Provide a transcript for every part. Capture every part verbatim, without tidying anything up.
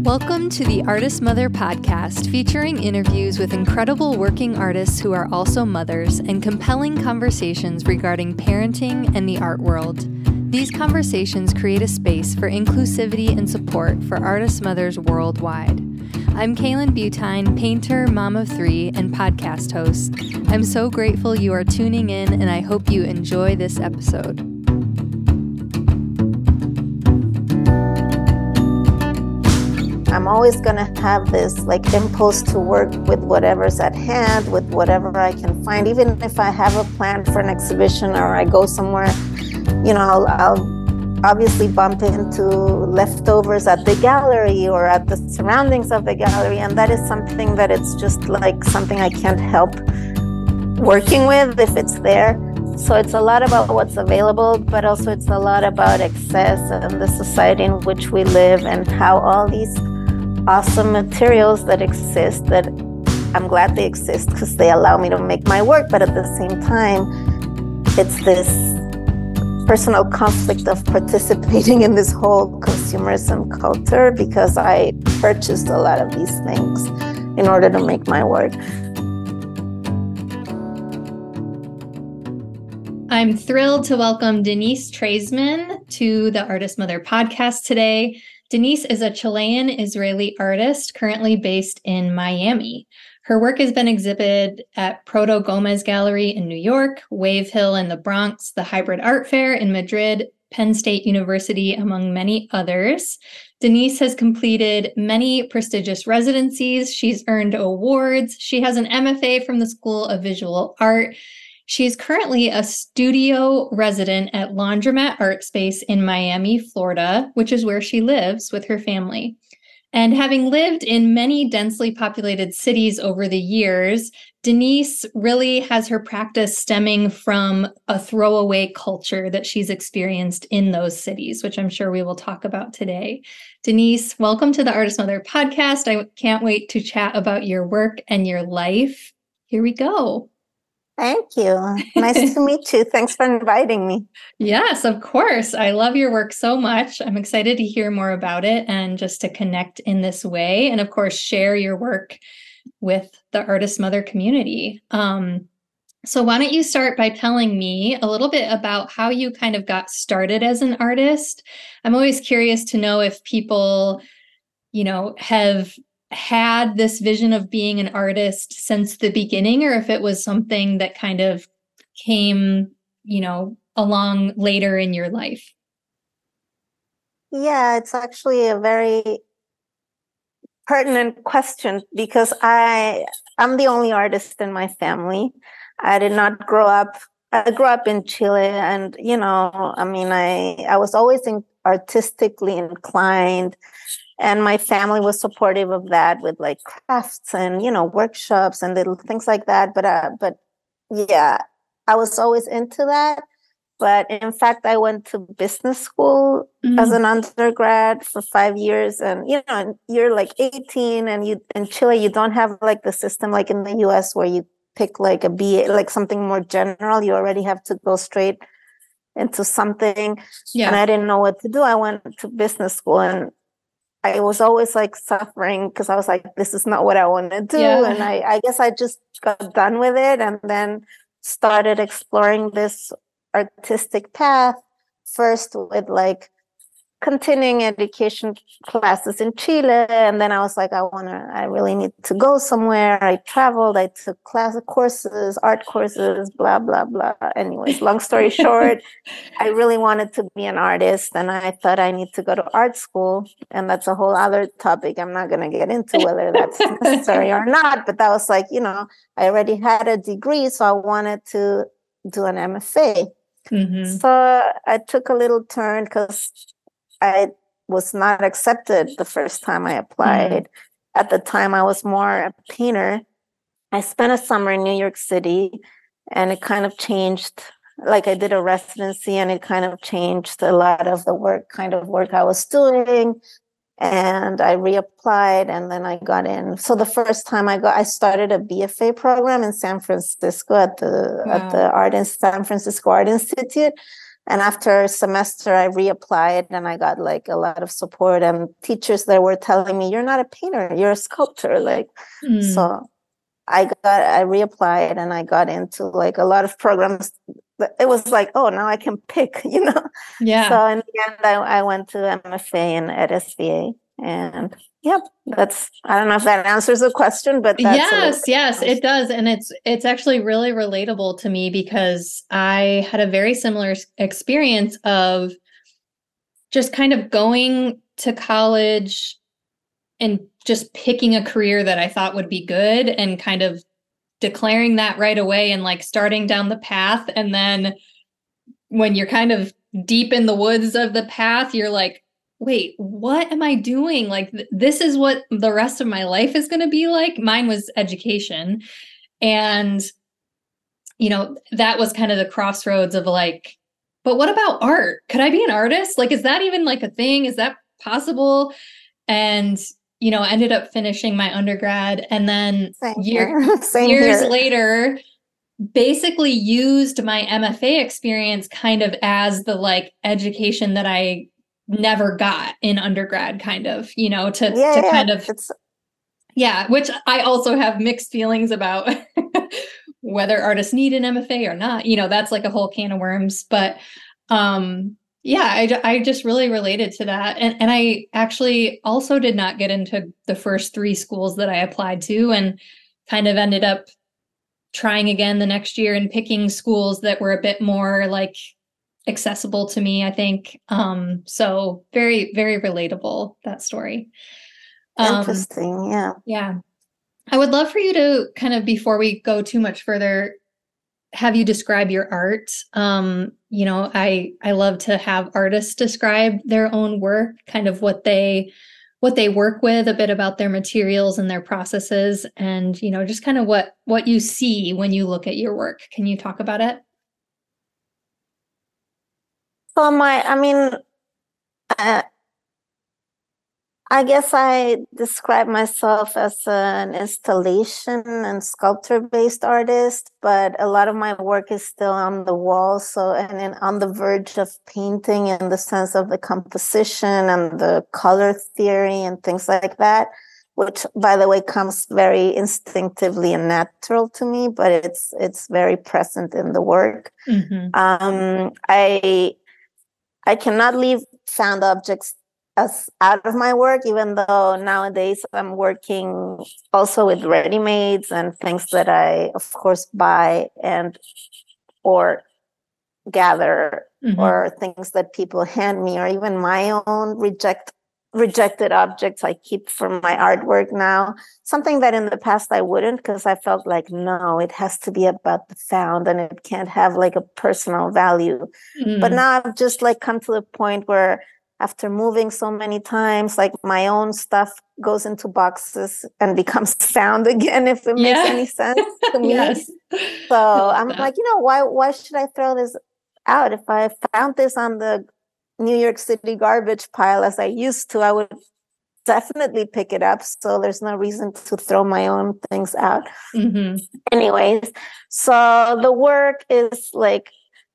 Welcome to the Artist Mother podcast, featuring interviews with incredible working artists who are also mothers and compelling conversations regarding parenting and the art world. These conversations create a space for inclusivity and support for artist mothers worldwide. I'm Kaylin Butine, painter, mom of three, and podcast host. I'm so grateful you are tuning in, and I hope you enjoy this episode. I'm always going to have this like impulse to work with whatever's at hand, with whatever I can find. Even if I have a plan for an exhibition or I go somewhere, you know, I'll, I'll obviously bump into leftovers at the gallery or at the surroundings of the gallery. And that is something that it's just like something I can't help working with if it's there. So it's a lot about what's available, but also it's a lot about access and the society in which we live and how all these awesome materials that exist, that I'm glad they exist because they allow me to make my work, but at the same time, it's this personal conflict of participating in this whole consumerism culture because I purchased a lot of these things in order to make my work. I'm thrilled to welcome Denise Treisman to the Artist Mother podcast today. Denise is a Chilean-Israeli artist currently based in Miami. Her work has been exhibited at Proto Gomez Gallery in New York, Wave Hill in the Bronx, the Hybrid Art Fair in Madrid, Penn State University, among many others. Denise has completed many prestigious residencies. She's earned awards. She has an M F A from the School of Visual Art. She's currently a studio resident at Laundromat Art Space in Miami, Florida, which is where she lives with her family. And having lived in many densely populated cities over the years, Denise really has her practice stemming from a throwaway culture that she's experienced in those cities, which I'm sure we will talk about today. Denise, welcome to the Artist Mother podcast. I can't wait to chat about your work and your life. Here we go. Thank you. Nice to meet you. Thanks for inviting me. Yes, of course. I love your work so much. I'm excited to hear more about it and just to connect in this way. And of course, share your work with the Artist Mother community. Um, so why don't you start by telling me a little bit about how you kind of got started as an artist? I'm always curious to know if people, you know, have had this vision of being an artist since the beginning, or if it was something that kind of came, you know, along later in your life. Yeah, it's actually a very pertinent question because I, I'm the only artist in my family. I did not grow up, I grew up in Chile and, you know, I mean, I, I was always in, artistically inclined. And my family was supportive of that with like crafts and, you know, workshops and little things like that. But, uh, but yeah, I was always into that. But in fact, I went to business school mm. as an undergrad for five years. And, you know, you're like eighteen and you in Chile, you don't have like the system like in the U S where you pick like a B A, like something more general. You already have to go straight into something. Yeah. And I didn't know what to do. I went to business school and I was always like suffering because I was like, this is not what I want to do. Yeah. And I, I guess I just got done with it and then started exploring this artistic path first with like continuing education classes in Chile. And then I was like, I want to, I really need to go somewhere. I traveled, I took class courses, art courses, blah, blah, blah. Anyways, long story short, I really wanted to be an artist and I thought I need to go to art school. And that's a whole other topic. I'm not going to get into whether that's necessary or not, but that was like, you know, I already had a degree, so I wanted to do an M F A. Mm-hmm. So I took a little turn because I was not accepted the first time I applied. Mm-hmm. At the time, I was more a painter. I spent a summer in New York City, and it kind of changed. Like I did a residency, and it kind of changed a lot of the work, kind of work I was doing. And I reapplied, and then I got in. So the first time I got, I started a B F A program in San Francisco at the wow. at the Art in San Francisco Art Institute. And after a semester, I reapplied and I got like a lot of support and teachers that were telling me, you're not a painter, you're a sculptor. Like, mm. so I got, I reapplied and I got into like a lot of programs. It was like, oh, now I can pick, you know? Yeah. So in the end, I, I went to M F A in at S V A. And yep, that's, I don't know if that answers the question, but that's yes, yes, it does. And it's, it's actually really relatable to me because I had a very similar experience of just kind of going to college and just picking a career that I thought would be good and kind of declaring that right away and like starting down the path. And then when you're kind of deep in the woods of the path, you're like, wait, what am I doing? Like, th- this is what the rest of my life is going to be like. Mine was education. And, you know, that was kind of the crossroads of like, but what about art? Could I be an artist? Like, is that even like a thing? Is that possible? And, you know, ended up finishing my undergrad and then year, years here. later, basically used my M F A experience kind of as the like education that I never got in undergrad, kind of, you know, to, yeah, to yeah, kind of, it's... yeah, which I also have mixed feelings about whether artists need an M F A or not, you know, that's like a whole can of worms, but, um, yeah, I, I just really related to that. And, and I actually also did not get into the first three schools that I applied to and kind of ended up trying again the next year and picking schools that were a bit more like accessible to me, I think. Um, so very, very relatable, that story. Um, Interesting. Yeah. Yeah. I would love for you to kind of, before we go too much further, have you describe your art. Um, you know, I, I love to have artists describe their own work, kind of what they, what they work with, a bit about their materials and their processes, and, you know, just kind of what, what you see when you look at your work. Can you talk about it? So my, I mean, uh, I guess I describe myself as an installation and sculpture-based artist, but a lot of my work is still on the wall. So, and then on the verge of painting in the sense of the composition and the color theory and things like that, which, by the way, comes very instinctively and natural to me, but it's it's very present in the work. Mm-hmm. Um, I I cannot leave found objects as out of my work, even though nowadays I'm working also with ready-mades and things that I, of course, buy and or gather, mm-hmm. or things that people hand me, or even my own reject rejected objects I keep from my artwork now. Something that in the past I wouldn't, because I felt like, no, it has to be about the found and it can't have like a personal value. Mm. But now I've just like come to the point where after moving so many times, like my own stuff goes into boxes and becomes found again, if it yeah. makes any sense to me. Yes. So I'm that. like, you know, why why should I throw this out? If I found this on the New York City garbage pile as I used to, I would definitely pick it up. So there's no reason to throw my own things out. Mm-hmm. Anyways, so the work is like,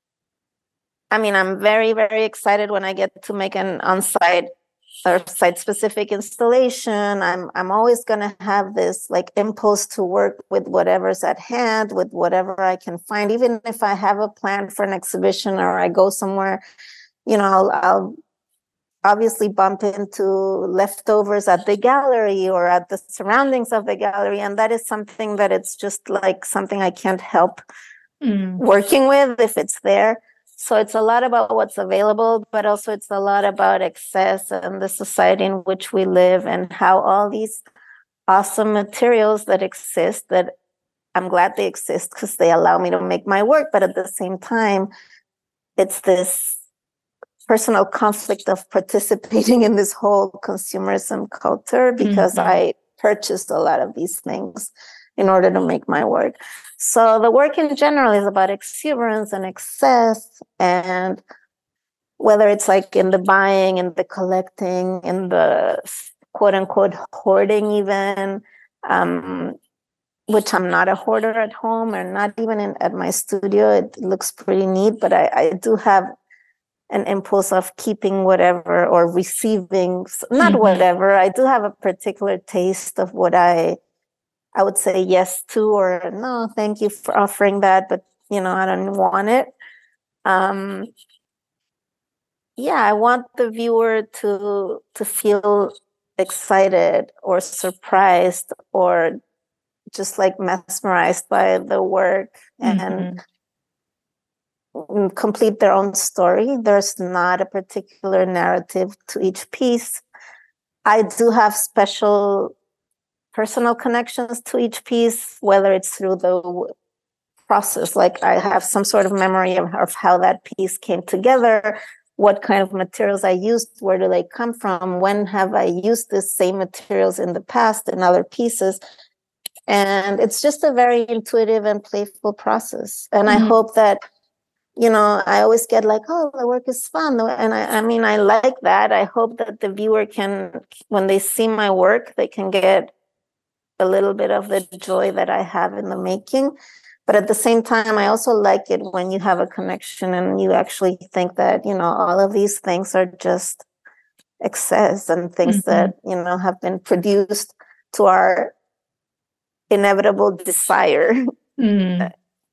I mean, I'm very, very excited when I get to make an on-site or site-specific installation. I'm I'm always going to have this like impulse to work with whatever's at hand, with whatever I can find. Even if I have a plan for an exhibition or I go somewhere, you know, I'll, I'll obviously bump into leftovers at the gallery or at the surroundings of the gallery. And that is something that it's just like something I can't help mm. working with if it's there. So it's a lot about what's available, but also it's a lot about excess and the society in which we live and how all these awesome materials that exist, that I'm glad they exist because they allow me to make my work. But at the same time, it's this personal conflict of participating in this whole consumerism culture because mm-hmm. I purchased a lot of these things in order to make my work. So the work in general is about exuberance and excess, and whether it's like in the buying and the collecting, in the quote unquote hoarding even, um, which I'm not a hoarder at home or not even in, at my studio. It looks pretty neat, but I, I do have an impulse of keeping whatever or receiving, not Mhm. whatever. I do have a particular taste of what I, I would say yes to, or no, thank you for offering that, but you know, I don't want it. Um, yeah, I want the viewer to to feel excited or surprised or just like mesmerized by the work and Mhm. complete their own story. There's not a particular narrative to each piece. I do have special personal connections to each piece, whether it's through the process, like I have some sort of memory of, of how that piece came together, what kind of materials I used, where do they come from, when have I used the same materials in the past in other pieces. And it's just a very intuitive and playful process. And I Mhm. hope that, you know, I always get like, oh, the work is fun. And I, I mean, I like that. I hope that the viewer can, when they see my work, they can get a little bit of the joy that I have in the making. But at the same time, I also like it when you have a connection and you actually think that, you know, all of these things are just excess and things Mhm. that, you know, have been produced to our inevitable desire. Mm.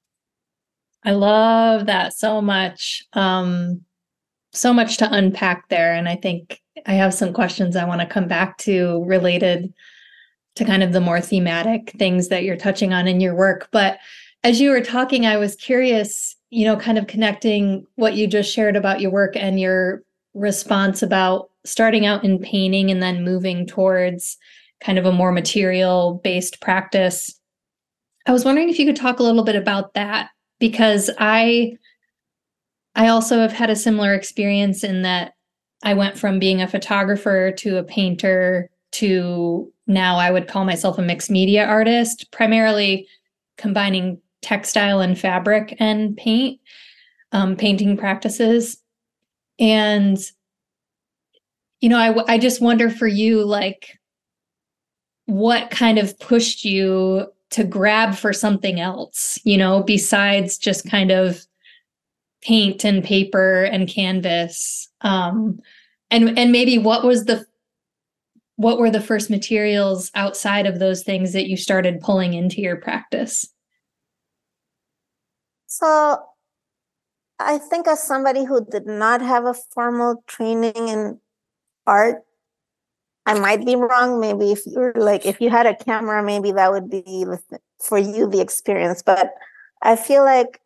I love that so much. Um, so much to unpack there. And I think I have some questions I want to come back to related to kind of the more thematic things that you're touching on in your work. But as you were talking, I was curious, you know, kind of connecting what you just shared about your work and your response about starting out in painting and then moving towards kind of a more material based practice. I was wondering if you could talk a little bit about that, because I I also have had a similar experience in that I went from being a photographer to a painter to now I would call myself a mixed media artist, primarily combining textile and fabric and paint, um, painting practices. And, you know, I, I just wonder for you, like, what kind of pushed you to grab for something else, you know, besides just kind of paint and paper and canvas, um, and and maybe what was the what were the first materials outside of those things that you started pulling into your practice? So I think as somebody who did not have a formal training in art, I might be wrong. Maybe if you're like, if you had a camera, maybe that would be for you the experience. But I feel like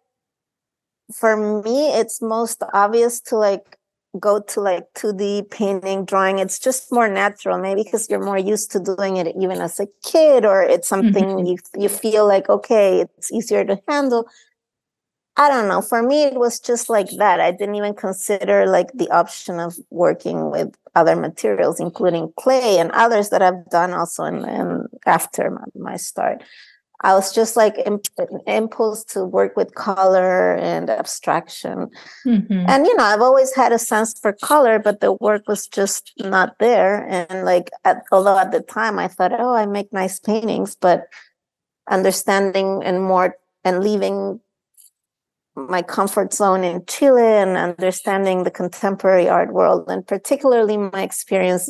for me, it's most obvious to like go to like two D painting, drawing. It's just more natural, maybe because you're more used to doing it even as a kid, or it's something Mhm. you you feel like, okay, it's easier to handle. I don't know. For me, it was just like that. I didn't even consider like the option of working with other materials, including clay and others that I've done also in, in after my, my start. I was just like imp- impulse to work with color and abstraction. Mhm. And, you know, I've always had a sense for color, but the work was just not there. And like, at, although at the time I thought, oh, I make nice paintings, but understanding and more and leaving my comfort zone in Chile and understanding the contemporary art world, and particularly my experience,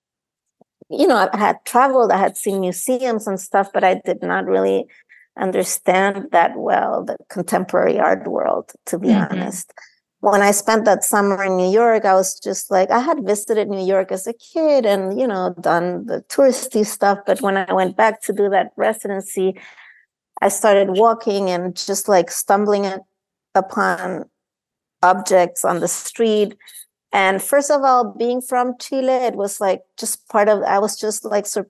you know, I had traveled, I had seen museums and stuff, but I did not really understand that well the contemporary art world, to be Mhm. honest. When I spent that summer in New York, I was just like, I had visited New York as a kid and, you know, done the touristy stuff. But when I went back to do that residency, I started walking and just like stumbling upon objects on the street. And first of all, being from Chile, it was like just part of, I was just like, sur-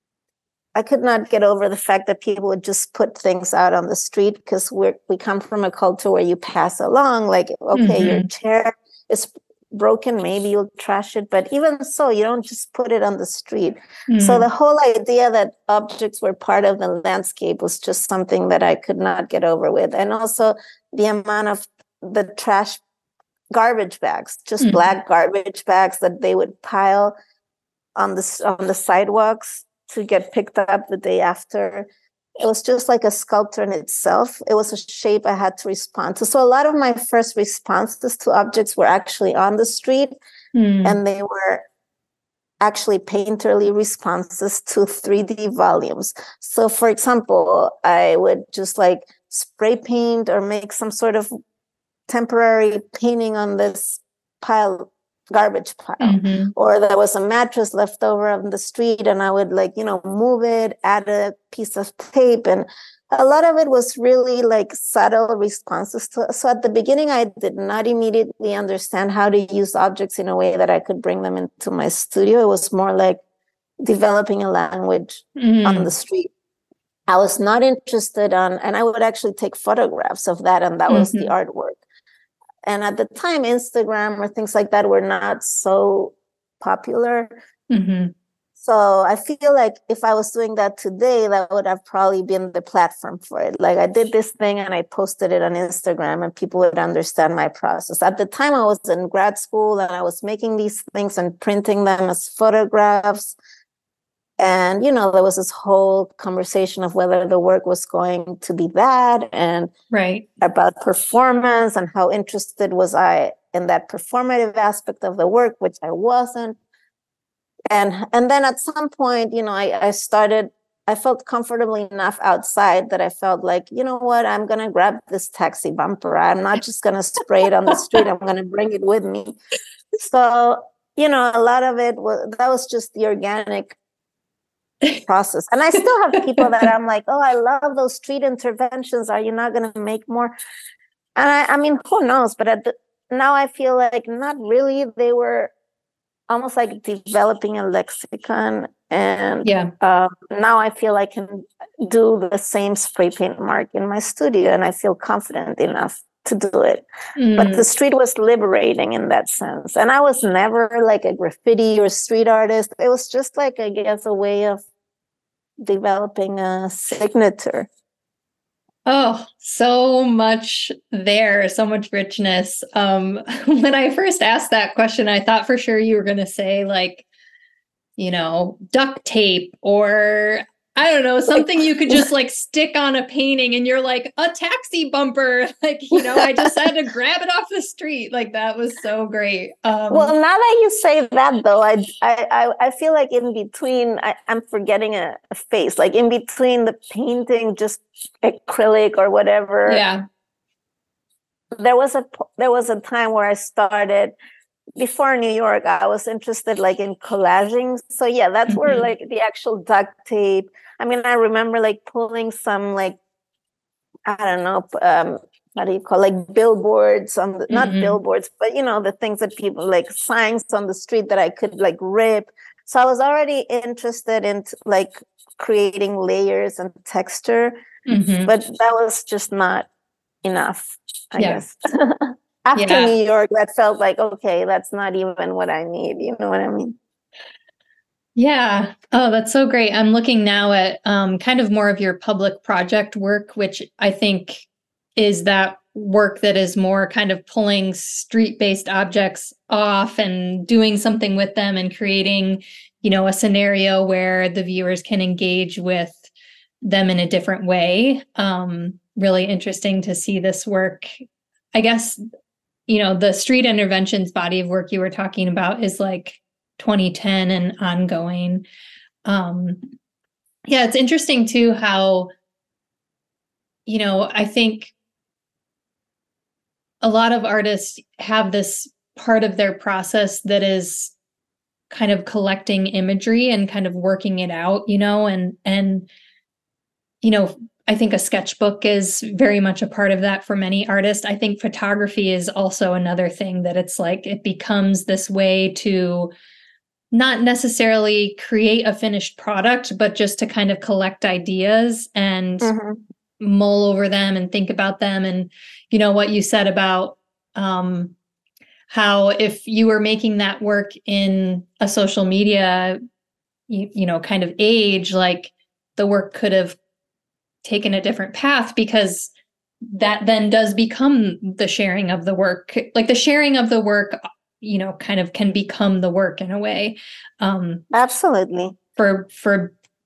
I could not get over the fact that people would just put things out on the street, because we we come from a culture where you pass along, like, okay, your Mhm. chair is broken, maybe you'll trash it. But even so, you don't just put it on the street. So the Mhm. whole idea that objects were part of the landscape was just something that I could not get over with. And also the amount of the trash garbage bags, just Mhm. black garbage bags that they would pile on the on the sidewalks to get picked up the day after. it was just like a sculpture in itself. It was a shape I had to respond to. So a lot of my first responses to objects were actually on the street, mm. and they were actually painterly responses to three D volumes. So for example, I would just like spray paint or make some sort of temporary painting on this pile, garbage pile, mm-hmm. or there was a mattress left over on the street and I would like, you know, move it, add a piece of tape. And a lot of it was really like subtle responses to it. So at the beginning, I did not immediately understand how to use objects in a way that I could bring them into my studio. It was more like developing a language mm-hmm. on the street. I was not interested on, and I would actually take photographs of that, and that mm-hmm. was the artwork. And at the time, Instagram or things like that were not so popular. Mm-hmm. So I feel like if I was doing that today, that would have probably been the platform for it. Like I did this thing and I posted it on Instagram and people would understand my process. At the time, I was in grad school and I was making these things and printing them as photographs. And, you know, there was this whole conversation of whether the work was going to be that and right. about performance and how interested was I in that performative aspect of the work, which I wasn't. And and then at some point, you know, I, I started, I felt comfortably enough outside that I felt like, you know what, I'm going to grab this taxi bumper. I'm not just going to spray it on the street. I'm going to bring it with me. So, you know, a lot of it was, that was just the organic process. And I still have people that I'm like, oh, I love those street interventions. Are you not going to make more? And I, I mean, who knows? But at the, now I feel like not really. They were almost like developing a lexicon. And yeah. uh, now I feel I can do the same spray paint mark in my studio. And I feel confident enough to do it. Mm. But the street was liberating in that sense. And I was never like a graffiti or street artist. It was just like, I guess, a way of developing a signature. Oh, so much there, so much richness. Um, when I first asked that question, I thought for sure you were going to say like, you know, duct tape or I don't know, something you could just like stick on a painting and you're like a taxi bumper. Like, you know, I just had to grab it off the street. Like that was so great. Um, well, now that you say that though, I I I feel like in between, I, I'm forgetting a, a face, like in between the painting, just acrylic or whatever. Yeah. There was a, there was a time where I started, before New York, I was interested like in collaging. So yeah, that's mm-hmm. where like the actual duct tape. I mean, I remember like pulling some like, I don't know, um, how do you call it? Like billboards on the, mm-hmm. not billboards, but you know, the things that people like signs on the street that I could like rip. So I was already interested in like creating layers and texture, mm-hmm. but that was just not enough, I yeah. guess. After yeah. New York, that felt like, okay, that's not even what I need. You know what I mean? Yeah. Oh, that's so great. I'm looking now at um, kind of more of your public project work, which I think is that work that is more kind of pulling street-based objects off and doing something with them and creating, you know, a scenario where the viewers can engage with them in a different way. Um, really interesting to see this work. I guess, you know, the street interventions body of work you were talking about is like twenty ten and ongoing. Um, yeah, it's interesting too how, you know, I think a lot of artists have this part of their process that is kind of collecting imagery and kind of working it out, you know, and, and, you know, I think a sketchbook is very much a part of that for many artists. I think photography is also another thing that it's like, it becomes this way to not necessarily create a finished product, but just to kind of collect ideas and mm-hmm. mull over them and think about them. And, you know, what you said about um, how if you were making that work in a social media, you, you know, kind of age, like the work could have taken a different path because that then does become the sharing of the work. Like the sharing of the work, you know, kind of can become the work in a way. Um, Absolutely. For, for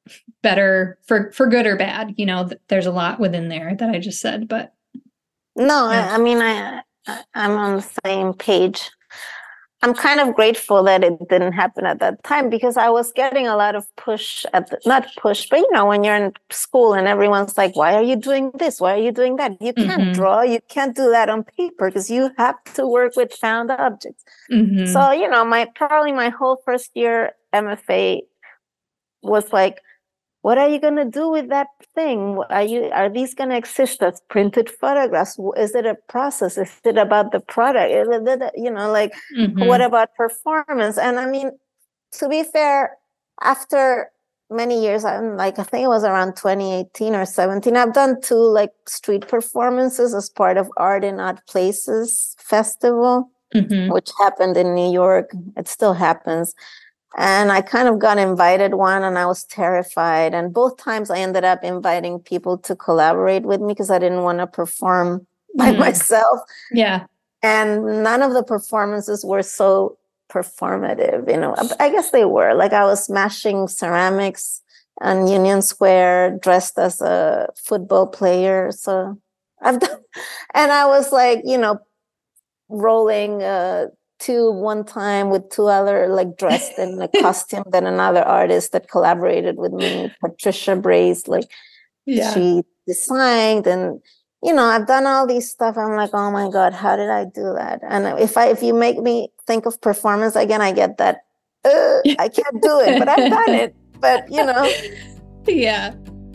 better for, for good or bad. You know, th- there's a lot within there that I just said, but. No, Yeah. I, I mean, I, I, I'm on the same page. I'm kind of grateful that it didn't happen at that time because I was getting a lot of push at the, not push, but you know, when you're in school and everyone's like, why are you doing this? Why are you doing that? You can't Mhm. draw. You can't do that on paper because you have to work with found objects. Mhm. So, you know, my probably my whole first year M F A was like, what are you going to do with that thing? Are you are these going to exist as printed photographs? Is it a process? Is it about the product? You know, like Mhm. what about performance? And I mean, to be fair, after many years, I'm like I think it was around twenty eighteen or seventeen. I've done two like street performances as part of Art in Odd Places Festival, Mhm. which happened in New York. It still happens. And I kind of got invited one and I was terrified. And both times I ended up inviting people to collaborate with me because I didn't want to perform by Mm. myself. Yeah. And none of the performances were so performative, you know. I guess they were. Like I was smashing ceramics on Union Square dressed as a football player. So I've done, and I was like, you know, rolling uh two one time with two other like dressed in a costume than another artist that collaborated with me, Patricia Brace, like Yeah. she designed. And you know, I've done all these stuff. I'm like, oh my God, how did I do that? And if I if you make me think of performance again, I get that uh, I can't do it, but I've done it. But you know. Yeah.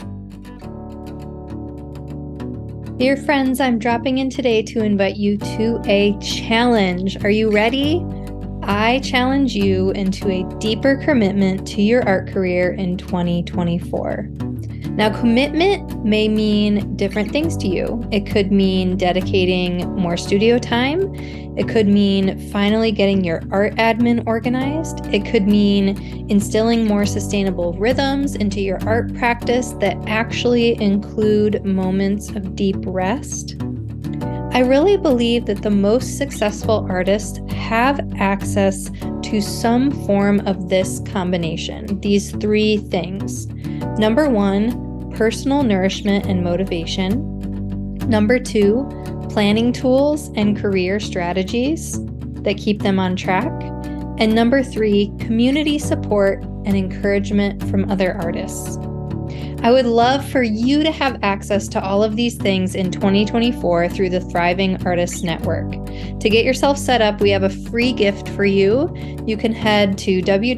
Dear friends, I'm dropping in today to invite you to a challenge. Are you ready? I challenge you into a deeper commitment to your art career in twenty twenty-four. Now, commitment may mean different things to you. It could mean dedicating more studio time. It could mean finally getting your art admin organized. It could mean instilling more sustainable rhythms into your art practice that actually include moments of deep rest. I really believe that the most successful artists have access to some form of this combination, these three things. Number one, personal nourishment and motivation. Number two, planning tools and career strategies that keep them on track. And number three, community support and encouragement from other artists. I would love for you to have access to all of these things in twenty twenty-four through the Thriving Artists Network. To get yourself set up, we have a free gift for you. You can head to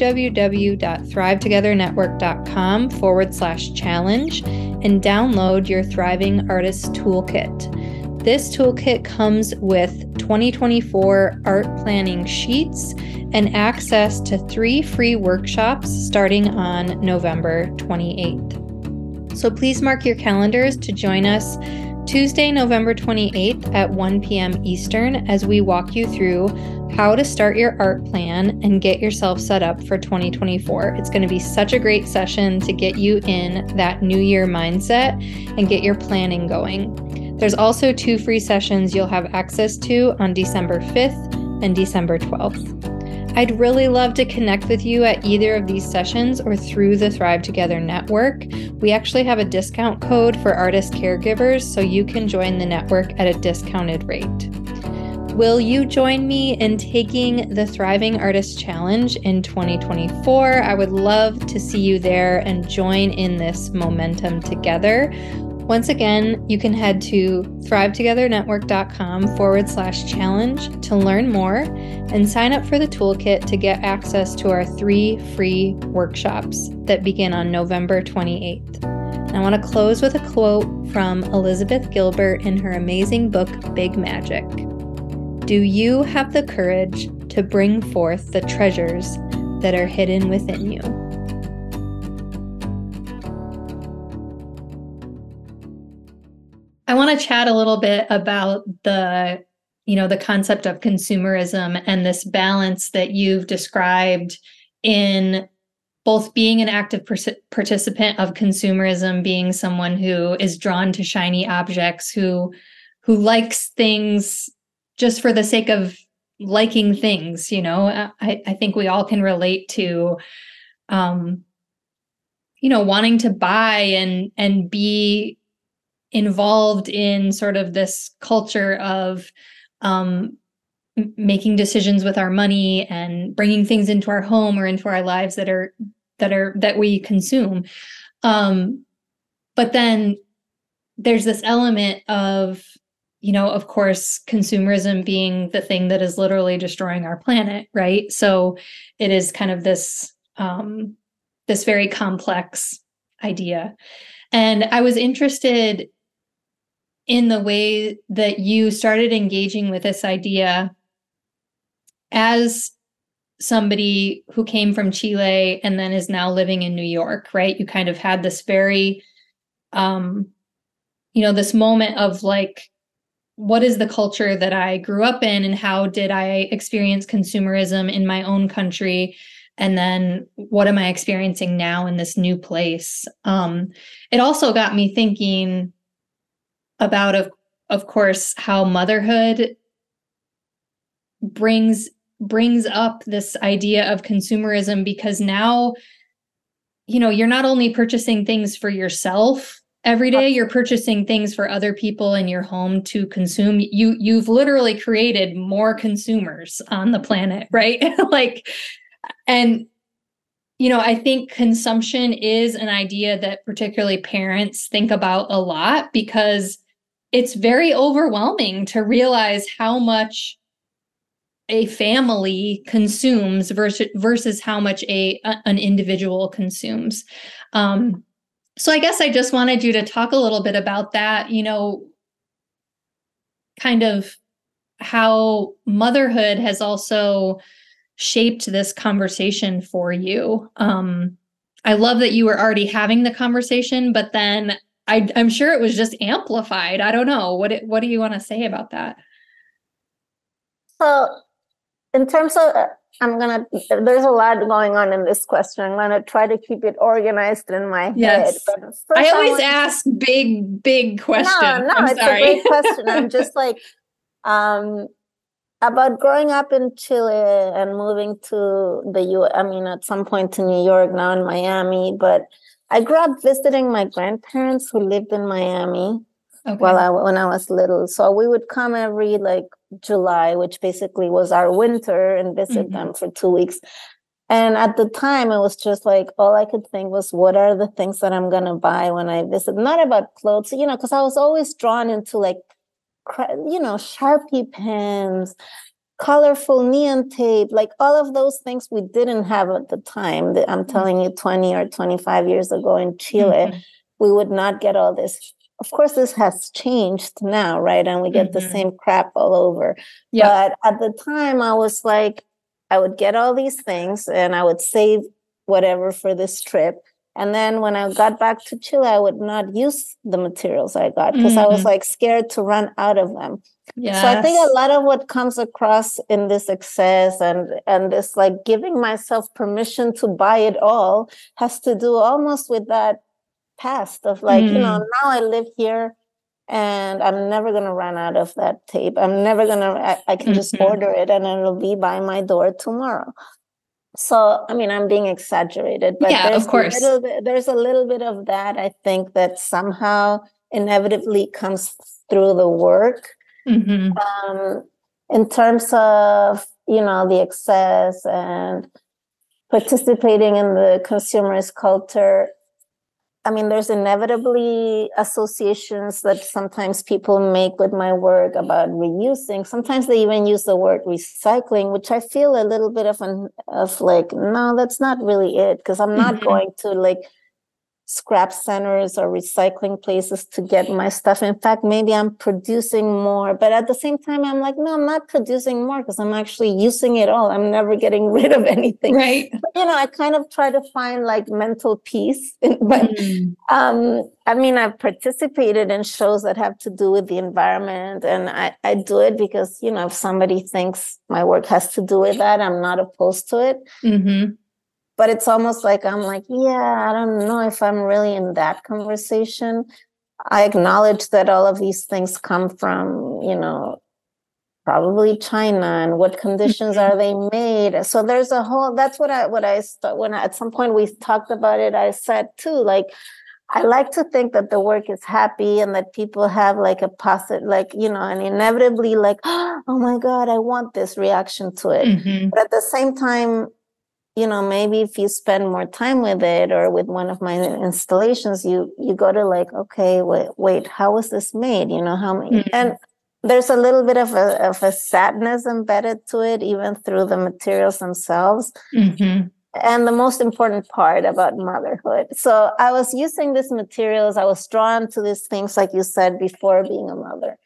www.thrivetogethernetwork.com forward slash challenge and download your Thriving Artists Toolkit. This toolkit comes with twenty twenty-four art planning sheets and access to three free workshops starting on November twenty-eighth. So please mark your calendars to join us Tuesday, November twenty-eighth at one p.m. Eastern as we walk you through how to start your art plan and get yourself set up for twenty twenty-four. It's going to be such a great session to get you in that new year mindset and get your planning going. There's also two free sessions you'll have access to on December fifth and December twelfth. I'd really love to connect with you at either of these sessions or through the Thrive Together network. We actually have a discount code for artist caregivers, so you can join the network at a discounted rate. Will you join me in taking the Thriving Artist Challenge in twenty twenty-four? I would love to see you there and join in this momentum together. Once again, you can head to thrivetogethernetwork.com forward slash challenge to learn more and sign up for the toolkit to get access to our three free workshops that begin on November twenty-eighth. And I want to close with a quote from Elizabeth Gilbert in her amazing book, Big Magic. Do you have the courage to bring forth the treasures that are hidden within you? I want to chat a little bit about the, you know, the concept of consumerism and this balance that you've described in both being an active per- participant of consumerism, being someone who is drawn to shiny objects, who who likes things just for the sake of liking things. You know, I, I think we all can relate to, um, you know, wanting to buy and and be involved in sort of this culture of um, making decisions with our money and bringing things into our home or into our lives that are that are that we consume. Um, but then there's this element of, you know, of course, consumerism being the thing that is literally destroying our planet, right? So it is kind of this um, this very complex idea. And I was interested in the way that you started engaging with this idea as somebody who came from Chile and then is now living in New York, right? You kind of had this very, um, you know, this moment of like, what is the culture that I grew up in and how did I experience consumerism in my own country? And then what am I experiencing now in this new place? Um, it also got me thinking about, of, of course, how motherhood brings brings up this idea of consumerism, because now, you know, you're not only purchasing things for yourself every day, you're purchasing things for other people in your home to consume. You you've literally created more consumers on the planet, right? Like, and you know, I think consumption is an idea that particularly parents think about a lot, because it's very overwhelming to realize how much a family consumes versus versus how much a, a an individual consumes. Um, so I guess I just wanted you to talk a little bit about that, you know, kind of how motherhood has also shaped this conversation for you. Um, I love that you were already having the conversation, but then I, I'm sure it was just amplified. I don't know. What it, what do you want to say about that? So, in terms of, uh, I'm gonna. There's a lot going on in this question. I'm gonna try to keep it organized in my Yes. head. But first I always I want, ask big, big questions. No, no, I'm it's sorry. a great question. I'm just like, um, about growing up in Chile and moving to the U S. I mean, at some point to New York, now in Miami. But I grew up visiting my grandparents who lived in Miami. Okay. While I when I was little, so we would come every like July, which basically was our winter, and visit mm-hmm. them for two weeks. And at the time, it was just like all I could think was, what are the things that I'm gonna buy when I visit? Not about clothes, you know, because I was always drawn into like, you know, Sharpie pens, colorful neon tape, like all of those things we didn't have at the time. That I'm telling you, twenty or twenty-five years ago in Chile, mm-hmm. we would not get all this. Of course, this has changed now, right? And we get mm-hmm. the same crap all over. Yep. But at the time, I was like, I would get all these things and I would save whatever for this trip. And then when I got back to Chile, I would not use the materials I got because mm-hmm. I was like scared to run out of them. Yes. So I think a lot of what comes across in this excess and, and this like giving myself permission to buy it all has to do almost with that past of like, mm. you know, now I live here and I'm never going to run out of that tape. I'm never going to, I, I can mm-hmm. just order it and it'll be by my door tomorrow. So, I mean, I'm being exaggerated, but yeah, there's, of course. A little, there's a little bit of that, I think, that somehow inevitably comes through the work. Mm-hmm. Um, in terms of, you know, the excess and participating in the consumerist culture, I mean, there's inevitably associations that sometimes people make with my work about reusing. Sometimes they even use the word recycling, which I feel a little bit of an of like, no, that's not really it, because I'm not mm-hmm. going to like scrap centers or recycling places to get my stuff. In fact, maybe I'm producing more, but at the same time, I'm like, no, I'm not producing more because I'm actually using it all. I'm never getting rid of anything. Right. But, you know, I kind of try to find like mental peace. But mm. um, I mean, I've participated in shows that have to do with the environment, and I, I do it because, you know, if somebody thinks my work has to do with that, I'm not opposed to it. Mm-hmm. But it's almost like I'm like, yeah, I don't know if I'm really in that conversation. I acknowledge that all of these things come from, you know, probably China, and what conditions are they made. So there's a whole, that's what I, what I, when I, at some point we talked about it, I said too, like, I like to think that the work is happy and that people have like a positive, like, you know, and inevitably like, oh my God, I want this reaction to it. Mm-hmm. But at the same time, you know, maybe if you spend more time with it or with one of my installations, you you go to like, okay, wait, wait, how was this made? You know, how many? Mm-hmm. And there's a little bit of a of a sadness embedded to it, even through the materials themselves. Mm-hmm. And the most important part about motherhood. So I was using these materials. I was drawn to these things, like you said, before being a mother.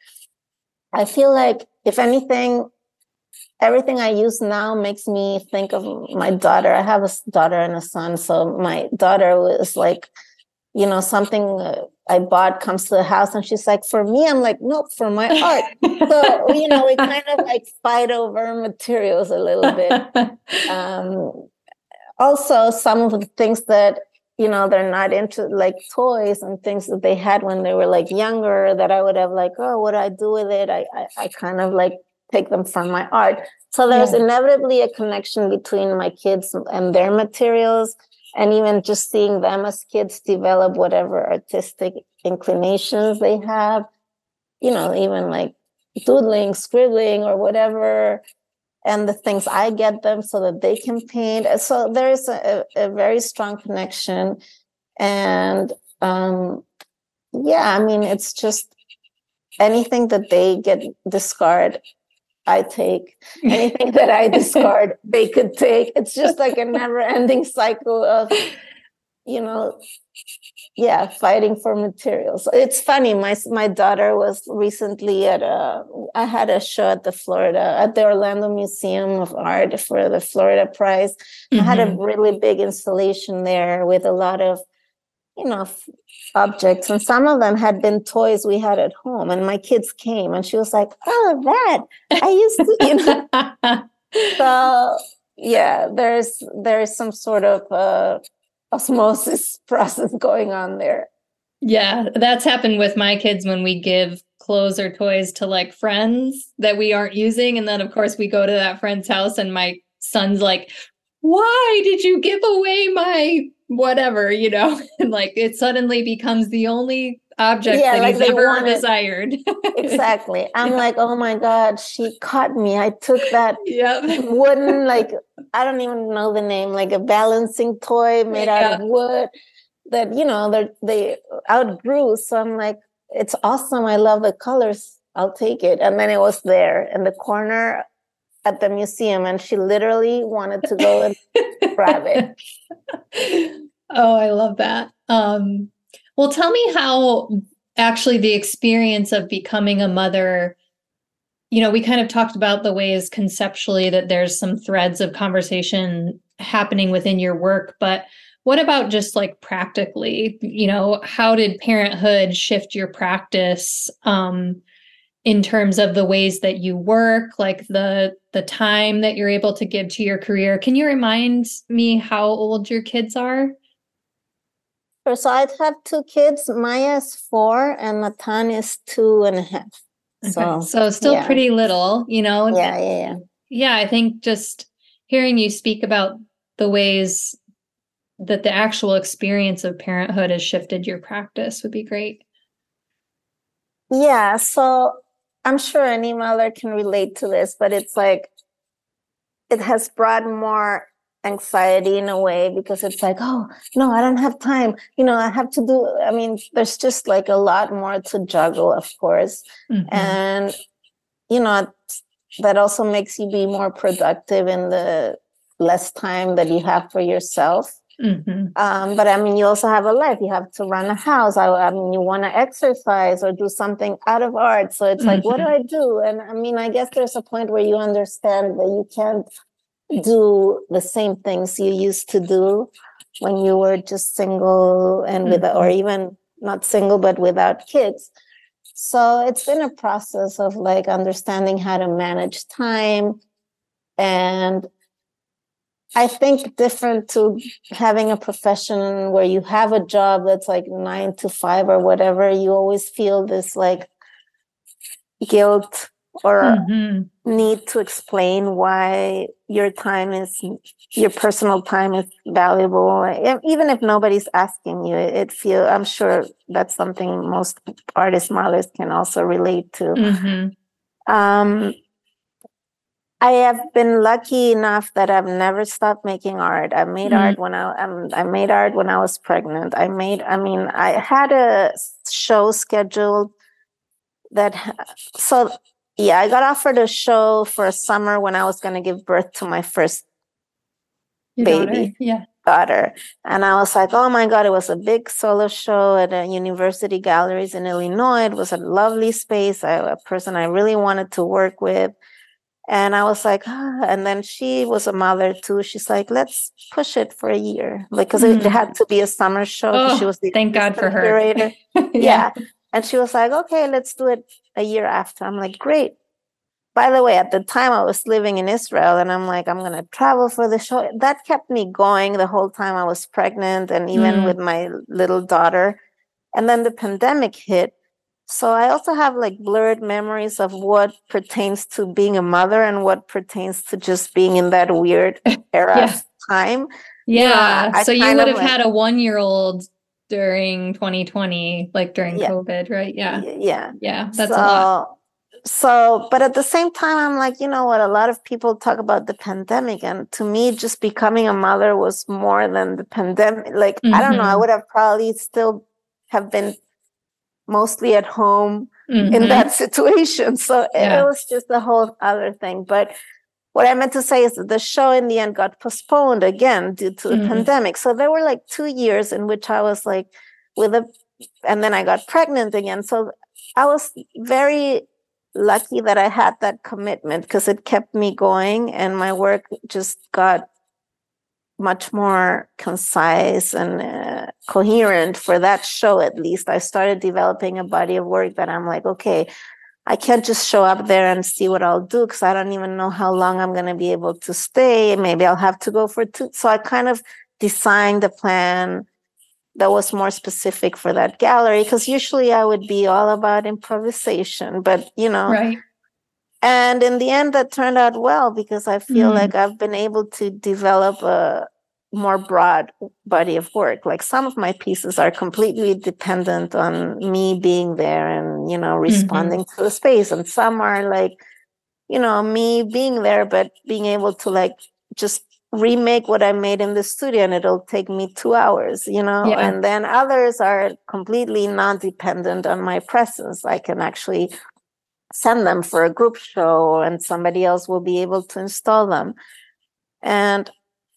I feel like, if anything, everything I use now makes me think of my daughter. I have a daughter and a son. So my daughter was like, you know, something I bought comes to the house and she's like, for me, I'm like, nope, for my art. So, you know, we kind of like fight over materials a little bit. Um, also, some of the things that, you know, they're not into, like toys and things that they had when they were like younger, that I would have like, oh, what do I do with it? I, I, I kind of like take them from my art. So there's yeah. inevitably a connection between my kids and their materials, and even just seeing them as kids develop whatever artistic inclinations they have, you know, even like doodling, scribbling or whatever, and the things I get them so that they can paint. So there's a, a very strong connection. And um, yeah, I mean, it's just anything that they get discard, I take. Anything that I discard, they could take. It's just like a never-ending cycle of, you know, yeah, fighting for materials. It's funny. My my daughter was recently at a. I had a show at the Florida at the Orlando Museum of Art for the Florida Prize. Mm-hmm. I had a really big installation there with a lot of, you know, f- objects, and some of them had been toys we had at home. And my kids came, and she was like, "Oh, that I used to," you know. So yeah, there's there's some sort of uh, osmosis process going on there. Yeah, that's happened with my kids when we give clothes or toys to like friends that we aren't using, and then of course we go to that friend's house, and my son's like, "Why did you give away my whatever?" You know, and like it suddenly becomes the only object yeah, that like he's ever wanted. Desired. Exactly. I'm yeah. like, oh my God, she caught me. I took that yep. wooden, like, I don't even know the name, like a balancing toy made yeah. out of wood that, you know, they they outgrew. So I'm like, it's awesome. I love the colors. I'll take it. And then it was there in the corner at the museum, and she literally wanted to go and grab it. Oh, I love that. Um, well, tell me how actually the experience of becoming a mother, you know, we kind of talked about the ways conceptually that there's some threads of conversation happening within your work, but what about just like practically, you know, how did parenthood shift your practice um, in terms of the ways that you work, like the the time that you're able to give to your career? Can you remind me how old your kids are? So I have two kids. Maya is four and Matan is two and a half. Okay. So, so still yeah. pretty little, you know? Yeah, yeah, yeah. Yeah, I think just hearing you speak about the ways that the actual experience of parenthood has shifted your practice would be great. Yeah, so I'm sure any mother can relate to this, but it's like, it has brought more anxiety in a way, because it's like, oh, no, I don't have time. You know, I have to do, I mean, there's just like a lot more to juggle, of course. Mm-hmm. And, you know, that also makes you be more productive in the less time that you have for yourself. Mm-hmm. Um, but I mean, you also have a life. You have to run a house. I, I mean, you want to exercise or do something out of art. So it's mm-hmm. like, what do I do? And I mean, I guess there's a point where you understand that you can't do the same things you used to do when you were just single and with, mm-hmm. or even not single, but without kids. So it's been a process of like understanding how to manage time. And I think different to having a profession where you have a job that's like nine to five or whatever, you always feel this like guilt or Mm-hmm. need to explain why your time is, your personal time is valuable. E- Even if nobody's asking you, it, it feel, I'm sure that's something most artist mothers can also relate to. Mm-hmm. Um, I have been lucky enough that I've never stopped making art. I made Mm. art when I um, I made art when I was pregnant. I made, I mean, I had a show scheduled that, so yeah, I got offered a show for a summer when I was going to give birth to my first Your daughter. baby Yeah. daughter. And I was like, oh my God, it was a big solo show at a University Galleries in Illinois. It was a lovely space, I, a person I really wanted to work with. And I was like, ah. And then she was a mother too. She's like, let's push it for a year because Mm. it had to be a summer show because Oh, she was the thank God for her. curator. Yeah. Yeah. And she was like, okay, let's do it a year after. I'm like, great. By the way, at the time I was living in Israel and I'm like, I'm going to travel for the show. That kept me going the whole time I was pregnant and even Mm. with my little daughter. And then the pandemic hit. So I also have like blurred memories of what pertains to being a mother and what pertains to just being in that weird era Yeah. of time. Yeah. You know, I, I so you kind would of have like, had a one-year-old during twenty twenty, like during yeah, COVID, right? Yeah. y- yeah. Yeah. That's so, a lot. So, but at the same time, I'm like, you know what? A lot of people talk about the pandemic, and to me, just becoming a mother was more than the pandemic. Like, I don't know, I Mm-hmm. would have probably still have been mostly at home in Mm-hmm. that situation. So it, Yeah. it was just a whole other thing. But what I meant to say is that the show in the end got postponed again due to the Mm. pandemic. So there were like two years in which I was like with a, and then I got pregnant again. So I was very lucky that I had that commitment because it kept me going and my work just got much more concise and uh, coherent for that show. At least I started developing a body of work that I'm like, okay, I can't just show up there and see what I'll do because I don't even know how long I'm going to be able to stay. Maybe I'll have to go for two. So I kind of designed a plan that was more specific for that gallery because usually I would be all about improvisation, but you know, Right. and in the end that turned out well because I feel Mm. like I've been able to develop a more broad body of work. Like some of my pieces are completely dependent on me being there and, you know, responding Mm-hmm. to the space. And some are like, you know, me being there, but being able to like just remake what I made in the studio and it'll take me two hours, you know, Yeah. and then others are completely non-dependent on my presence. I can actually send them for a group show and somebody else will be able to install them. And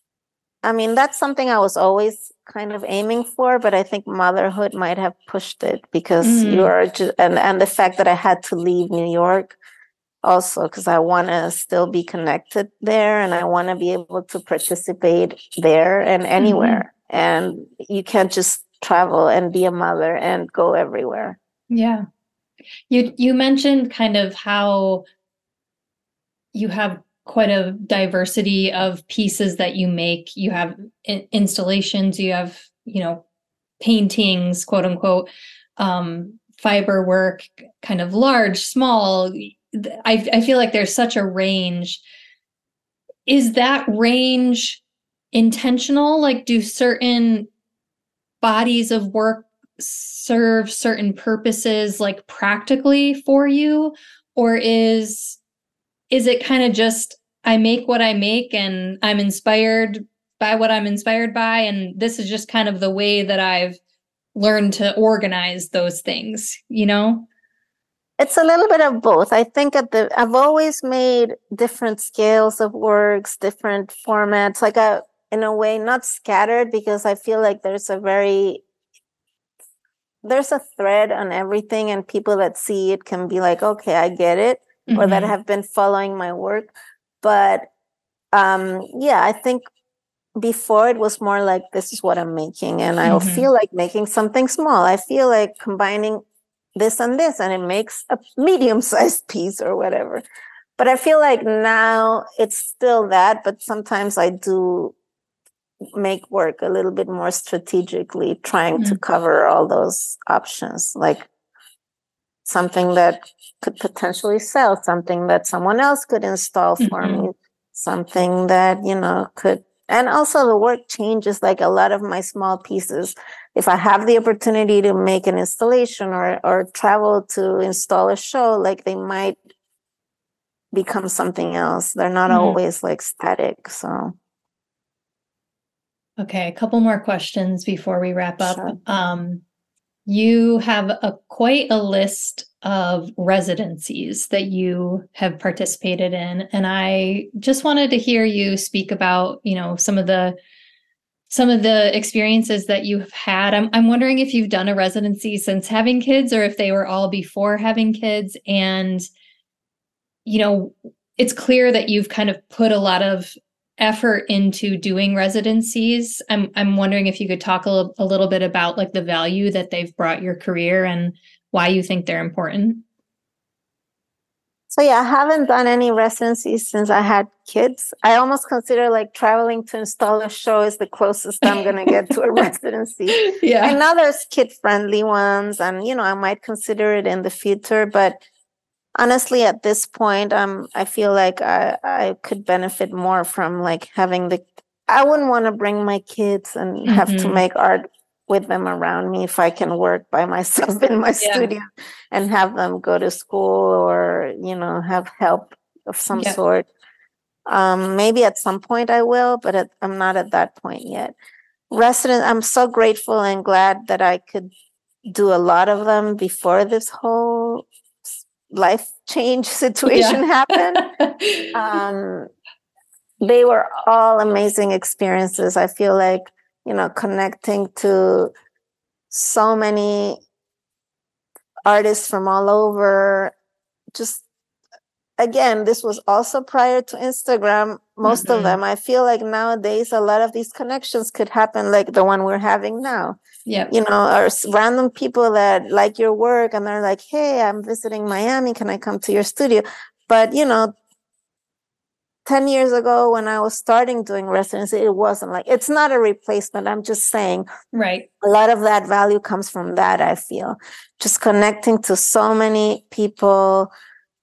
I mean, that's something I was always kind of aiming for, but I think motherhood might have pushed it because Mm. you're just, and, and the fact that I had to leave New York also because I want to still be connected there and I want to be able to participate there and anywhere. Mm-hmm. And you can't just travel and be a mother and go everywhere. Yeah. You you mentioned kind of how you have quite a diversity of pieces that you make. You have in- installations, you have, you know, paintings, quote unquote, um, fiber work, kind of large, small. I, I feel like there's such a range. Is that range intentional? Like, do certain bodies of work serve certain purposes, like practically for you? Or is is it kind of just I make what I make and I'm inspired by what I'm inspired by, and this is just kind of the way that I've learned to organize those things, you know? It's a little bit of both. I think at the I've always made different scales of works, different formats, like a in a way not scattered because I feel like there's a very there's a thread on everything and people that see it can be like, okay, I get it, mm-hmm. or that have been following my work. But um, yeah, I think before it was more like, this is what I'm making. And mm-hmm. I feel like making something small. I feel like combining this and this and it makes a medium-sized piece or whatever. But I feel like now it's still that, but sometimes I do make work a little bit more strategically, trying mm-hmm. to cover all those options. Like, something that could potentially sell, something that someone else could install for Mm-hmm. me, something that, you know, could, and also the work changes, like a lot of my small pieces. If I have the opportunity to make an installation or, or travel to install a show, like they might become something else. They're not Mm-hmm. always like static. So. Okay, a couple more questions before we wrap up. Sure. Um, you have a quite a list of residencies that you have participated in, and I just wanted to hear you speak about, you know, some of the some of the experiences that you've had. I'm I'm wondering if you've done a residency since having kids or if they were all before having kids. And, you know, it's clear that you've kind of put a lot of effort into doing residencies. I'm I'm wondering if you could talk a, l- a little bit about like the value that they've brought your career and why you think they're important. So yeah, I haven't done any residencies since I had kids. I almost consider like traveling to install a show is the closest I'm going to get to a residency. Yeah. And now there's kid-friendly ones, and you know, I might consider it in the future. But honestly, at this point, um, I feel like I I could benefit more from like having the. I wouldn't want to bring my kids and have to Mhm. make art with them around me if I can work by myself in my Yeah. studio and have them go to school or, you know, have help of some Yeah. sort. Um, maybe at some point I will, but at, I'm not at that point yet. Resident, I'm so grateful and glad that I could do a lot of them before this whole life change situation Yeah. happened. Um, they were all amazing experiences. I feel like, you know, connecting to so many artists from all over. Just again, this was also prior to Instagram. Most Mhm. of them, I feel like nowadays, a lot of these connections could happen like the one we're having now. Yeah. You know, or s- random people that like your work and they're like, hey, I'm visiting Miami. Can I come to your studio? But, you know, ten years ago when I was starting doing residency, it wasn't like, it's not a replacement. I'm just saying Right. a lot of that value comes from that, I feel. Just connecting to so many people,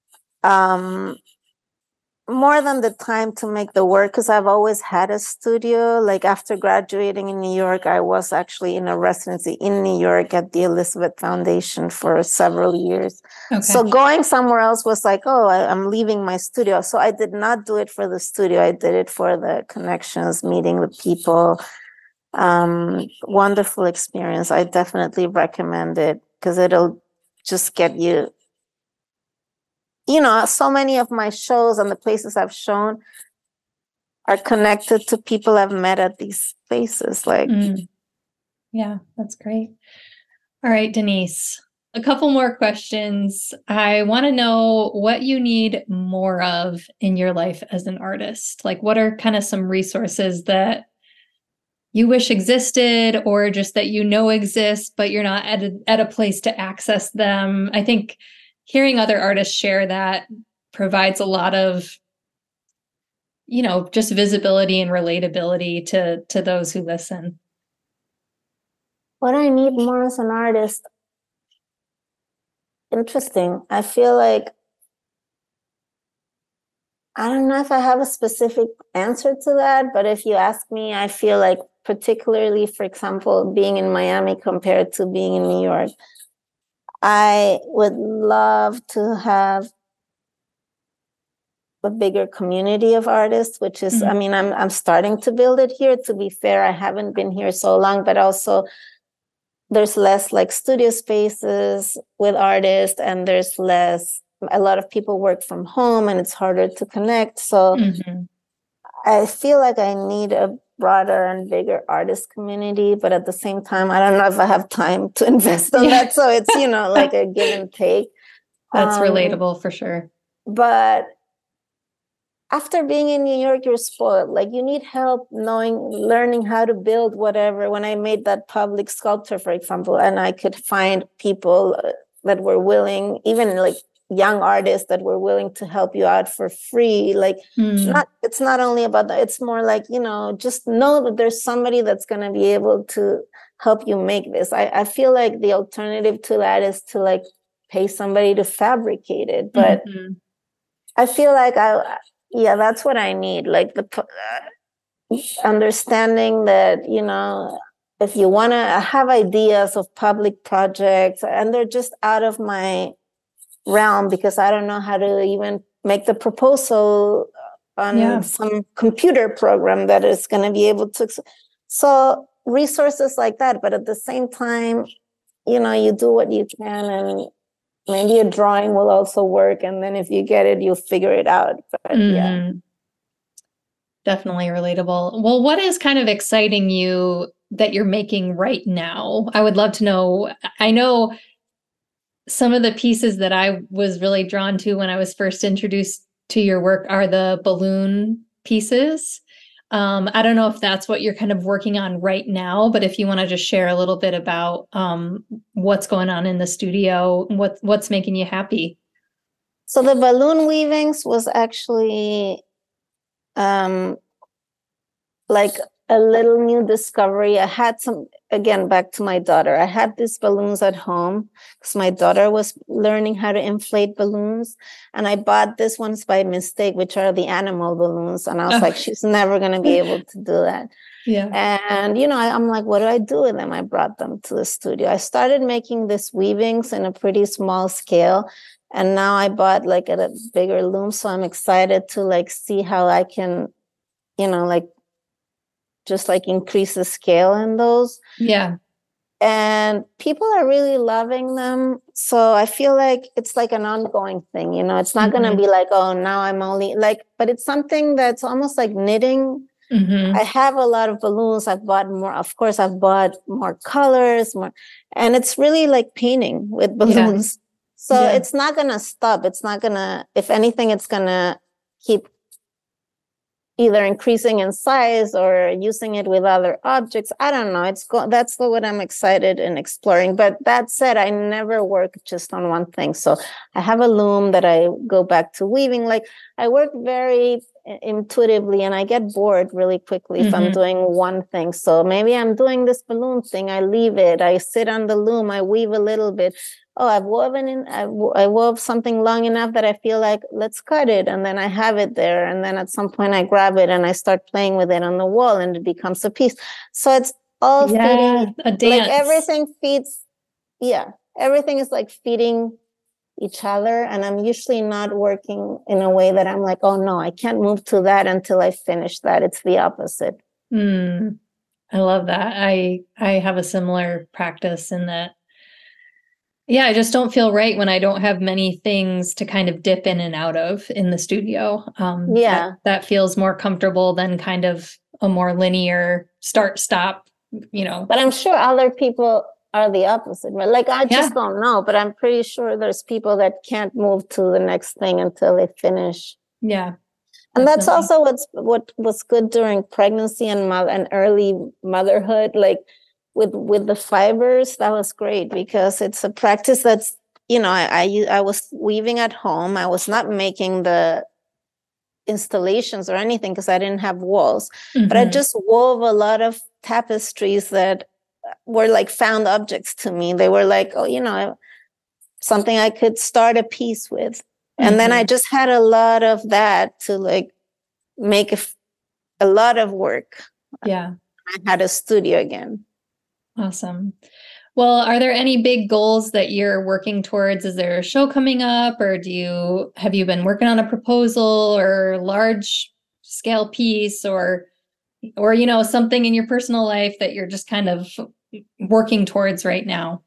um, more than the time to make the work, because I've always had a studio. Like after graduating in New York, I was actually in a residency in New York at the Elizabeth Foundation for several years. Okay. So going somewhere else was like, oh, I, I'm leaving my studio. So I did not do it for the studio. I did it for the connections, meeting the people. Um, wonderful experience. I definitely recommend it because it'll just get you, you know, so many of my shows and the places I've shown are connected to people I've met at these places. Like, Mm. Yeah, that's great. All right, Denise, a couple more questions. I want to know what you need more of in your life as an artist. Like, what are kind of some resources that you wish existed or just that you know exist, but you're not at a, at a place to access them? I think hearing other artists share that provides a lot of, you know, just visibility and relatability to to those who listen. what I need more as an artist, interesting. I feel like, I don't know if I have a specific answer to that, but if you ask me, I feel like, particularly, for example, being in Miami compared to being in New York, I would love to have a bigger community of artists, which is, Mm-hmm. I mean, I'm I'm starting to build it here. To be fair, I haven't been here so long, but also there's less like studio spaces with artists, and there's less, a lot of people work from home and it's harder to connect. So Mm-hmm. I feel like I need a broader and bigger artist community, but at the same time, I don't know if I have time to invest in Yeah. that. So it's, you know, like a give and take. That's Um, relatable for sure. But after being in New York, you're spoiled. Like you need help knowing, learning how to build whatever. When I made that public sculpture, for example, and I could find people that were willing, even like young artists that were willing to help you out for free. Like Mm. not, it's not only about that. It's more like, you know, just know that there's somebody that's going to be able to help you make this. I, I feel like the alternative to that is to like pay somebody to fabricate it. But mm-hmm. I feel like I, yeah, that's what I need. Like the uh, understanding that, you know, if you want to have ideas of public projects and they're just out of my realm because I don't know how to even make the proposal on yeah. some computer program that is going to be able to. So resources like that. But at the same time, you know, you do what you can and maybe a drawing will also work. And then if you get it, you'll figure it out. But mm-hmm. yeah. Definitely relatable. Well, what is kind of exciting you that you're making right now? I would love to know. I know some of the pieces that I was really drawn to when I was first introduced to your work are the balloon pieces. Um, I don't know if that's what you're kind of working on right now, but if you want to just share a little bit about um, what's going on in the studio, what what's making you happy. So the balloon weavings was actually um, like a little new discovery. I had some, again, back to my daughter. I had these balloons at home because my daughter was learning how to inflate balloons. And I bought this ones by mistake, which are the animal balloons. And I was oh. like, she's never going to be able to do that. Yeah. And, you know, I, I'm like, what do I do with them? I brought them to the studio. I started making these weavings in a pretty small scale. And now I bought like at a bigger loom. So I'm excited to like see how I can, you know, like, just like increase the scale in those. Yeah. And people are really loving them. So I feel like it's like an ongoing thing, you know, it's not mm-hmm. going to be like, oh, now I'm only like, but it's something that's almost like knitting. Mm-hmm. I have a lot of balloons. I've bought more. Of course, I've bought more colors, more, and it's really like painting with balloons. Yeah. So yeah. It's not going to stop. It's not going to, if anything, it's going to keep either increasing in size or using it with other objects. I don't know. It's go- that's the, what I'm excited in exploring. But that said, I never work just on one thing. So I have a loom that I go back to weaving. Like I work very intuitively and I get bored really quickly mm-hmm. if I'm doing one thing. So maybe I'm doing this balloon thing. I leave it. I sit on the loom. I weave a little bit. Oh, I've woven in, I've, I wove something long enough that I feel like, let's cut it. And then I have it there. And then at some point I grab it and I start playing with it on the wall and it becomes a piece. So it's all yeah, feeding, a dance. Like everything feeds. Yeah. Everything is like feeding each other. And I'm usually not working in a way that I'm like, oh no, I can't move to that until I finish that. It's the opposite. Mm, I love that. I, I have a similar practice in that. Yeah, I just don't feel right when I don't have many things to kind of dip in and out of in the studio. Um, yeah. That, that feels more comfortable than kind of a more linear start, stop, you know. But I'm sure other people are the opposite. Like, I just yeah. don't know, but I'm pretty sure there's people that can't move to the next thing until they finish. Yeah. And definitely. That's also what's, what was good during pregnancy and, mo- and early motherhood. Like, With with the fibers, that was great because it's a practice that's, you know, I, I I was weaving at home. I was not making the installations or anything because I didn't have walls. Mm-hmm. But I just wove a lot of tapestries that were like found objects to me. They were like, oh, you know, something I could start a piece with. Mm-hmm. And then I just had a lot of that to like make a, a lot of work. Yeah. I had a studio again. Awesome. Well, are there any big goals that you're working towards? Is there a show coming up, or do you have you been working on a proposal or large scale piece, or or you know something in your personal life that you're just kind of working towards right now?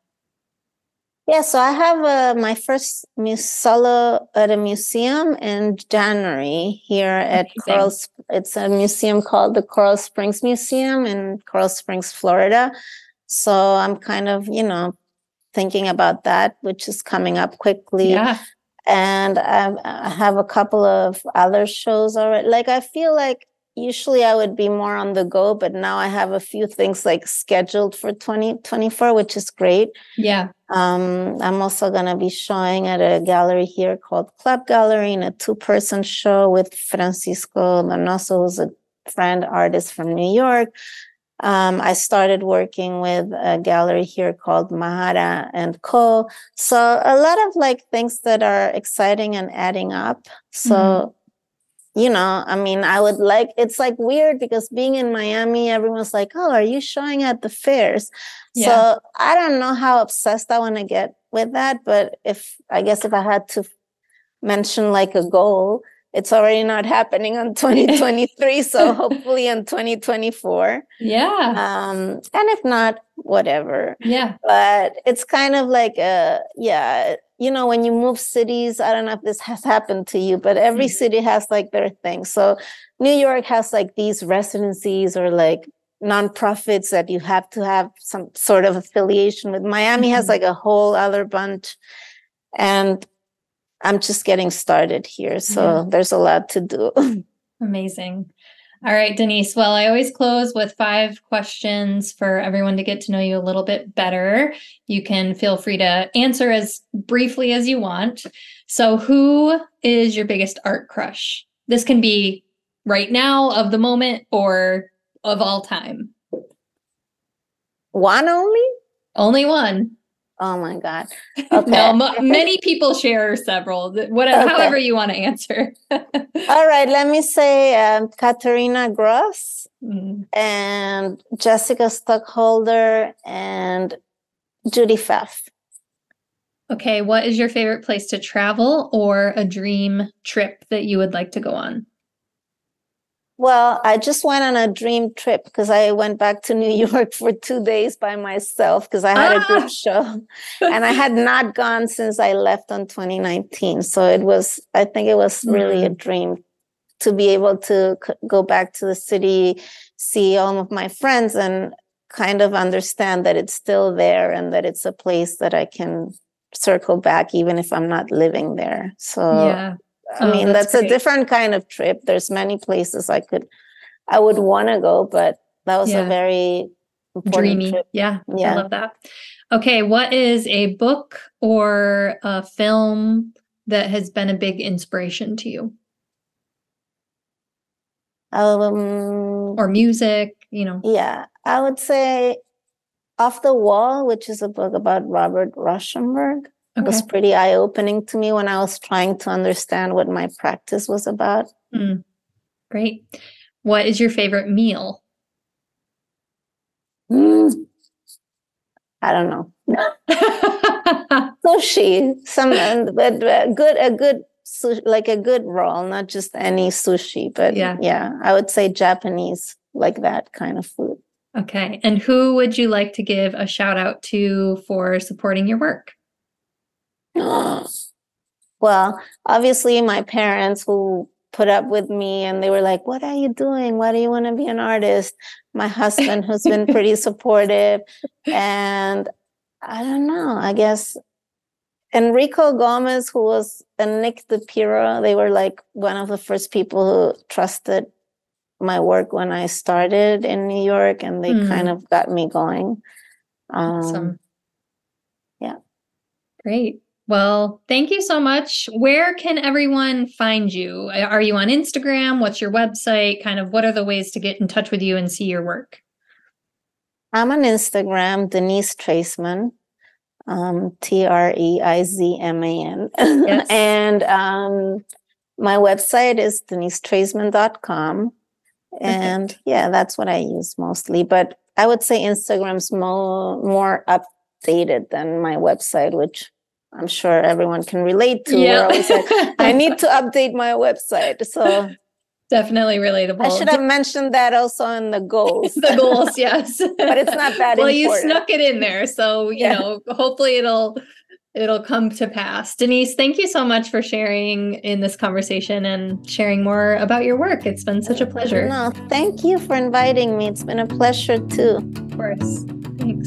Yeah, so I have uh, my first mus- solo at a museum in January here at Amazing. Coral. It's a museum called the Coral Springs Museum in Coral Springs, Florida. So I'm kind of, you know, thinking about that, which is coming up quickly. Yeah. And I, I have a couple of other shows already. Like, I feel like usually I would be more on the go, but now I have a few things like scheduled for twenty twenty-four, which is great. Yeah. Um, I'm also going to be showing at a gallery here called Club Gallery in a two-person show with Francisco Donoso, who's a friend artist from New York. Um, I started working with a gallery here called Mahara and Co. So a lot of like things that are exciting and adding up. So, mm-hmm. you know, I mean, I would like, it's like weird because being in Miami, everyone's like, oh, are you showing at the fairs? Yeah. So I don't know how obsessed I want to get with that. But if, I guess if I had to mention like a goal, it's already not happening in twenty twenty-three. So hopefully in twenty twenty-four. Yeah. Um, and if not, whatever. Yeah. But it's kind of like, a, yeah, you know, when you move cities, I don't know if this has happened to you, but every mm-hmm. city has like their thing. So New York has like these residencies or like nonprofits that you have to have some sort of affiliation with. Miami mm-hmm. has like a whole other bunch. And I'm just getting started here. So yeah. there's a lot to do. Amazing. All right, Denise. Well, I always close with five questions for everyone to get to know you a little bit better. You can feel free to answer as briefly as you want. So who is your biggest art crush? This can be right now, of the moment, or of all time. One only? Only one. Oh my God. Okay. No, m- many people share several, whatever, okay. however you want to answer. All right. Let me say um, Katarina Gross mm. and Jessica Stockholder and Judy Pfaff. Okay. What is your favorite place to travel or a dream trip that you would like to go on? Well, I just went on a dream trip because I went back to New York for two days by myself because I had ah! a group show and I had not gone since I left on twenty nineteen. So it was, I think it was really mm-hmm. a dream to be able to c- go back to the city, see all of my friends and kind of understand that it's still there and that it's a place that I can circle back even if I'm not living there. So yeah. I mean, oh, that's, that's a different kind of trip. There's many places I could, I would want to go, but that was yeah. a very important dreamy trip. Yeah, yeah, I love that. Okay, what is a book or a film that has been a big inspiration to you? Um, or music, you know? Yeah, I would say Off the Wall, which is a book about Robert Rauschenberg. Okay. It was pretty eye-opening to me when I was trying to understand what my practice was about. Mm. Great. What is your favorite meal? Mm. I don't know. Sushi, some but good a good sushi, like a good roll, not just any sushi, but yeah. yeah, I would say Japanese, like that kind of food. Okay. And who would you like to give a shout out to for supporting your work? Well, obviously my parents who put up with me and they were like, what are you doing? Why do you want to be an artist? My husband who's been pretty supportive. And I don't know, I guess Enrico Gomez, who was and Nick DePiro, they were like one of the first people who trusted my work when I started in New York and they mm. kind of got me going. Um, awesome. Yeah. Great. Well, thank you so much. Where can everyone find you? Are you on Instagram? What's your website? Kind of what are the ways to get in touch with you and see your work? I'm on Instagram, Denise Treisman, um, T R E I Z M A N. Yes. And um, my website is denise treisman dot com. And okay. yeah, that's what I use mostly. But I would say Instagram's more, more updated than my website, which I'm sure everyone can relate to. Yeah. We're always like, I need to update my website. So definitely relatable. I should have mentioned that also in the goals. The goals, yes. But it's not that well, important. You snuck it in there. So, you yeah. know, hopefully it'll it'll come to pass. Denise, thank you so much for sharing in this conversation and sharing more about your work. It's been such a pleasure. No, thank you for inviting me. It's been a pleasure too. Of course. Thanks.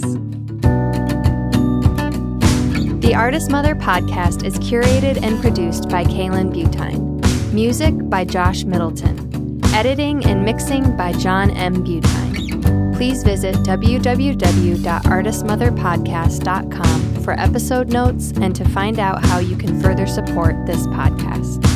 The Artist Mother podcast is curated and produced by Kaylin Butine. Music by Josh Middleton. Editing and mixing by John M. Butine. Please visit w w w dot artist mother podcast dot com for episode notes and to find out how you can further support this podcast.